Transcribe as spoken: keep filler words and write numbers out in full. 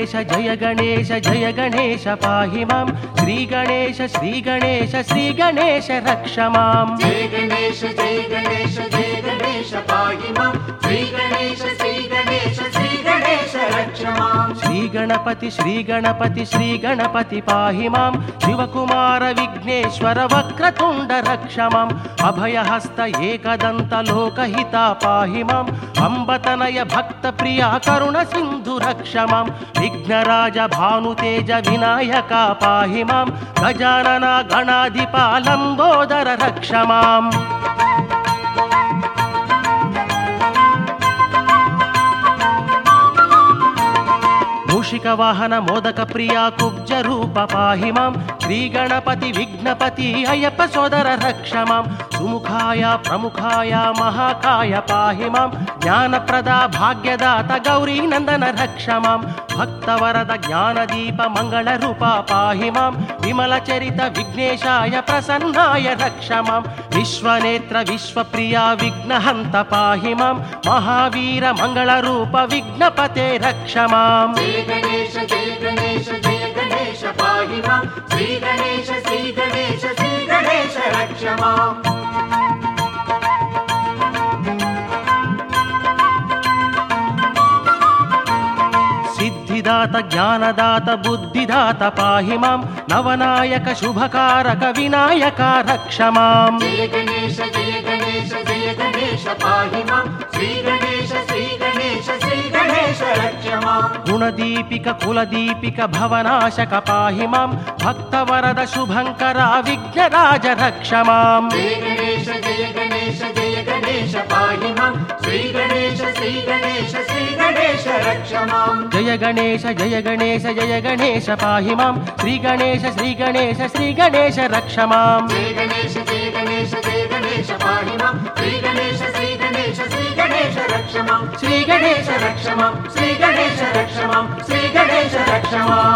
गणेश जय गणेश जय गणेश पाहि मां श्री गणेश श्री गणेश श्री गणेश रक्ष मां जय गणेश जय गणेश जय गणेश पाहि मां श्री गणेश श्री गणेश श्री गणेश रक्ष मां श्री गणपति श्री गणपति श्री गणपति पाहि मां शिवकुमार विघ्नेश्वर वक्रतुंड रक्ष मां अभयहस्त एकदंत लोकहिता पाहि मां अंबतनय भक्त प्रिया करुण सिंधु रक्ष मां विघ्नराज भानुतेज विनायक पाहि मां गजानन गणाधिपा लंबोदर रक्ष मां मूषिक वाहन मोदक प्रिया कुब्ज रूप पाहि मां श्री गणपति विघ्नपति अय्यप्प सोदर रक्ष मां सुमुखाय प्रमुखाय महाकाय पाहि मां ज्ञानप्रदा भाग्यदाता गौरी नंदन रक्ष मां भक्तवरद ज्ञानदीप मंगल रूप पाहि मां विमल चरित विघ्नेशाय प्रसन्नाय रक्ष मां विश्वनेत्र विश्वप्रिया विघ्नहंत पाहि मां महावीर मंगल रूप विघ्नपते रक्ष मां जय गणेश जय गणेश जय गणेश पाहि मां श्री गणेश श्री गणेश श्री गणेश रक्ष मां सिद्धिदात ज्ञानदात बुद्धिदात पाहि मां नवनायक शुभकारक विनायक रक्ष मां जय गणेश जय गणेश जय गणेश पाहि मां श्री गणेश श्री गणेश श्री गणेश रक्ष मां गुणदीपिक कुलदीपिक भवनाशक पाहि मां भक्तवरद शुभंकर विघ्नराज रक्ष मां जय गणेश जय गणेश जय गणेश पाहि मां श्री गणेश श्री गणेश श्री गणेश रक्ष मां जय गणेश जय गणेश जय गणेश पाहि मां श्री गणेश श्री गणेश श्री गणेश रक्ष मां जय गणेश जय गणेश जय गणेश पाहि मां श्री गणेश श्री गणेश श्री गणेश रक्ष मां श्री गणेश रक्ष मां श्री गणेश रक्ष मां श्री गणेश रक्ष मां